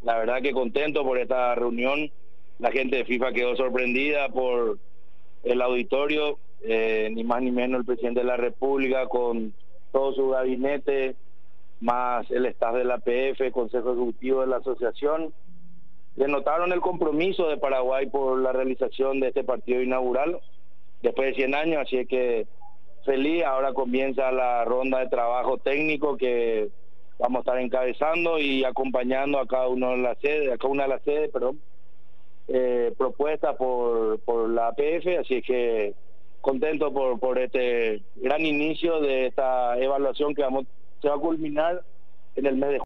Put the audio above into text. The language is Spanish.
La verdad que contento por esta reunión. La gente de FIFA quedó sorprendida por el auditorio, ni más ni menos el presidente de la República con todo su gabinete, más el staff de la APF, Consejo Ejecutivo de la Asociación. Denotaron el compromiso de Paraguay por la realización de este partido inaugural después de 100 años, así es que feliz. Ahora comienza la ronda de trabajo técnico que vamos a estar encabezando y acompañando a cada una de las sedes, propuestas por la APF, así es que contento por este gran inicio de esta evaluación que se va a culminar en el mes de